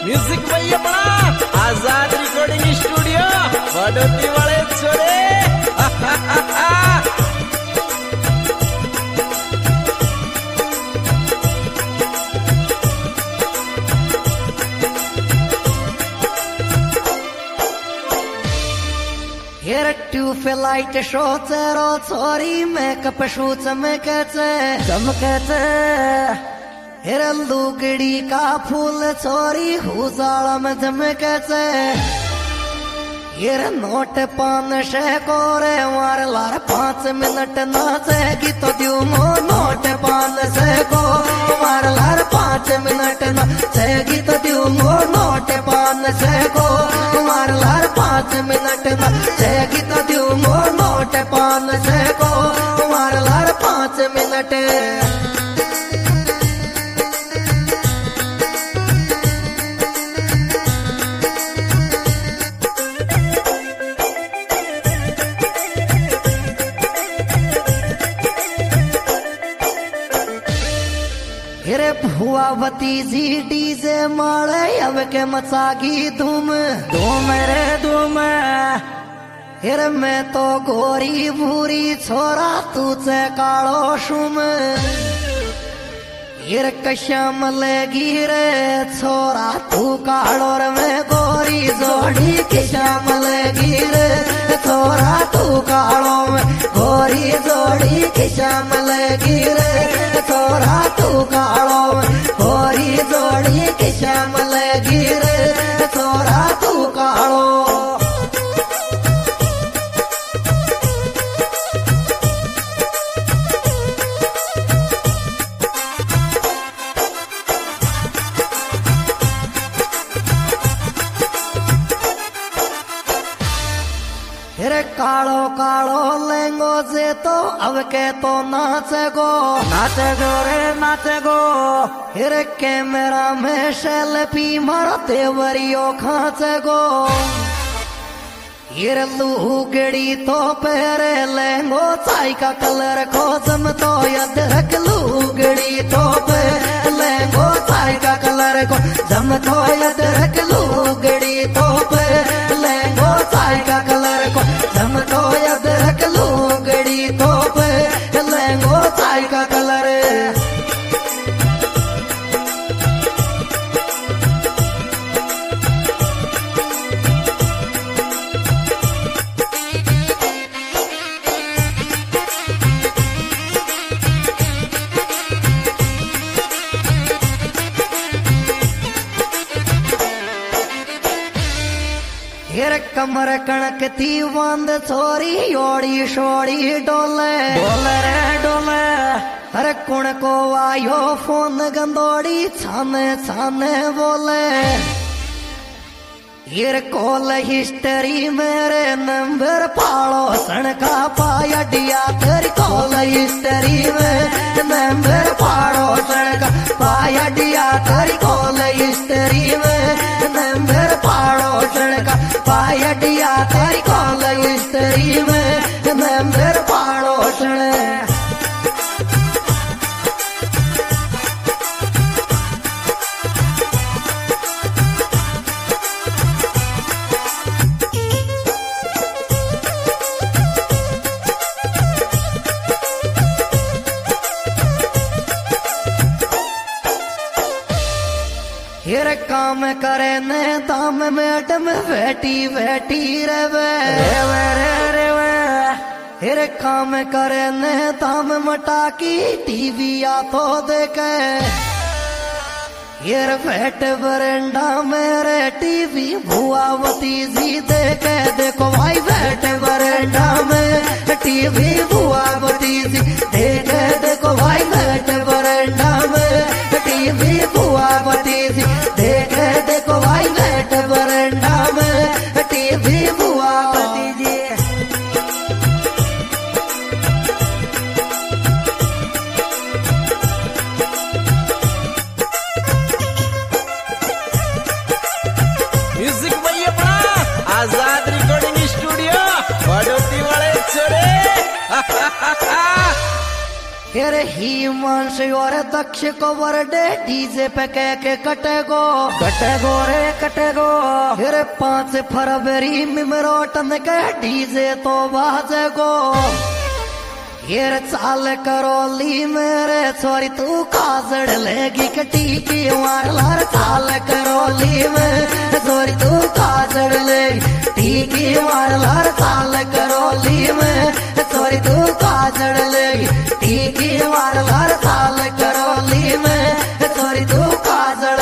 Music भैया बड़ा आजाद recording studio बड़ोती वाले छोरे। हेर ट्यूब लाइट शो चेरो छोरी मेकअप शू चमके हेर लुगड़ी का फूल छोरी हुजाला में झमके हेर नोट 500 को रे मार लार 5 मिनट नाचेगी तो द्यू मो नोट 500 को मार लार 5 मिनट नाचेगी तो द्यू मो नोट 500 को मार लार 5 मिनट नाचेगी तो द्यू मो नोट 500 को मार लार 5 मिनट। हेरे भुआ भतीजी डीजे मारे अब के मचागी धूम धूम रे धूम। हेरे मैं तो गोरी भूरी छोरा तू से कालो शुम। हेरे कश्याम लेगी रे छोरा तू कालो रे मैं गोरी जोड़ी कश्याम लेगी रे छोरा तू कालो में गोरी जोड़ी कश्याम लेगी रे छोरा तू कालो में गोरी जोड़ी कश्याम लेगी रे छोरा तू कालो। हेरे कालो कालो लेंगो से तो अब के तो नाचे गो रे नाचे गो। हेरे कैमरा में सेल्फी मारो देवरियो खाचे गो। हेरे लुगड़ी तो पहरे लेंगो चाय का कलर को जम तो याद रख लुगड़ी तो पहरे लेंगो चाय का कलर को जम तो याद रख लुगड़ी तो पहरे लेंगो चाय का कलर को जम तो याद रख लुगड़ी तो पहरे लेंगो चाय का कलर। हेर कमर कणक थी बंद छोरी ओड़ी शोड़ी डोले डोले रे डोले। हर कुण को आयो फोन गंदोड़ी छाने छाने बोले। हेर कॉल हिस्ट्री मेरे नंबर पालो सन का पाया डिया तेरी कॉल हिस्ट्री में नंबर पालो सन का पाया डिया तेरी कॉल हिस्ट्री में नंबर पालो सन का पाया डिया तेरी कॉल हिस्ट्री में नंबर पालो सन। हेर काम करे ने दाम मैडम बैठी बैठी रेवे रेवे। हेर काम करे ने दाम मटाकी टीवी आ तो देखे। हेर बैठ बरंडा मेरे टीवी भुआवती जी देखे देखो भाई बैठ बरंडा में टीवी भुआवती जी देखे देखो भाई बैठ बरंडा में टीवी भुआवती जी देखे देखो भाई बैठ बरंडा में टीवी भुआवती जी। म्यूजिक भैया बड़ा आजाद रिकॉर्डिंग स्टूडियो बड़ोती वाले छोरे। हेरे हिमांश और दक्ष को बर्थडे डीजे पे के कटेगो रे कटेगो। हेरे 5 फरवरी मिमरोटन के डीजे तो बाजेगो। हेरे चाल करोली मेरे छोरी तू काजड़ लेगी कटी की मार लार। चाल करोली में छोरी तू काजड़ लेगी टीकी मार लार। चाल करोली में छोरी तू काजड़ लेगी टीकी मार लार। चाल करोली में छोरी तू काजड़।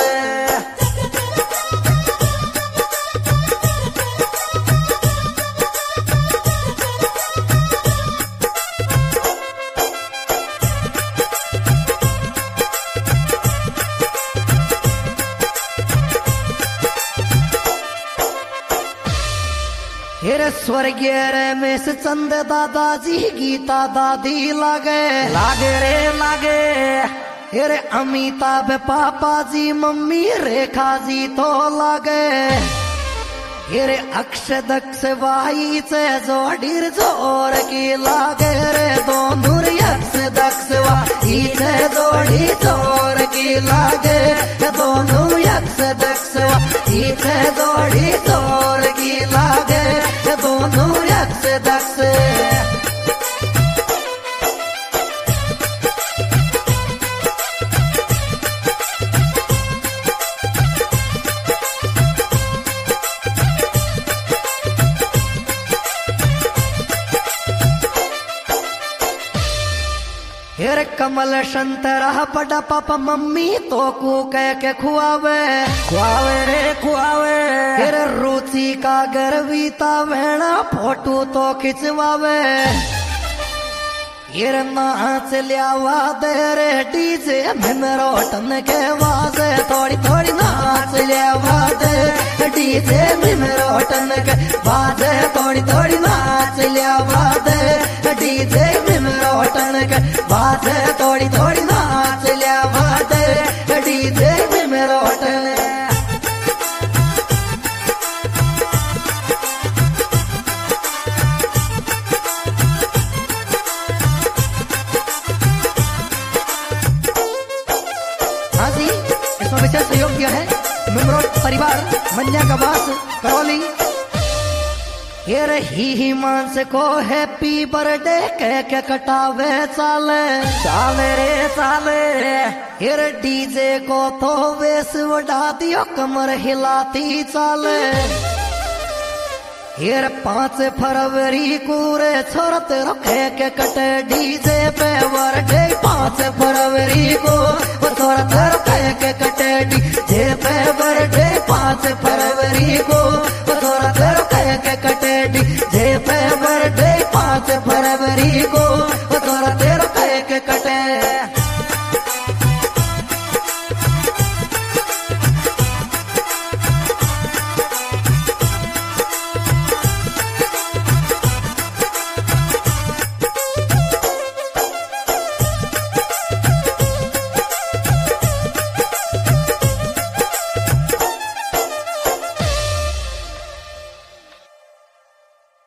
हेरे स्वर्गीय रमेश चंद दादाजी गीता दादी लागे रे लागे। हेरे अमिताभ पापा जी मम्मी रेखा जी तो लागे। हेरे अक्षय दक्ष भाई से जोड़ीर जोर की लागे रे। दोनों अक्षय दक्ष भाई से जोड़ी जोर की लागे। दोनों अक्षय दक्ष भाई से जोड़ी जोर की लागे। दोनों अक्षय दक्ष। हेर कमल संतरा बड़ा पापा मम्मी तो को कह के खुआवे रे खुआवे। हेर रुचि का गर्वीता वेणा फोटो तो खिंचवावे। हेर नाच लियावा दे रे डीजे मिमरोटन के वाजे। थोड़ी थोड़ी नाच लियावा दे डीजे मिमरोटन के वाजे। थोड़ी थोड़ी नाच लियावा दे डीजे मिमरोटन के वाजे। थोड़ी थोड़ी नाच लियावा दे डीजे मिमरोटन। हाँ जी, इसमें विशेष सहयोग किया है मिमरोट परिवार मन्या का वास करौली। हेर हिमांश को हैप्पी बर्थडे कह के कटावे चाले रे चाले। हेर डीजे को तो वेस उड़ा दियो कमर हिलाती चाले। हेर 5 फरवरी पूरे छोरत रखे के कटे डीजे पे बर्थडे। 5 फरवरी को छोरत रखे के कटे डीजे पे बर्थडे। 5 फरवरी को छोरत रखे के कटे डीजे पे बर्थडे। 5 फरवरी को छोरत रखे के कटे।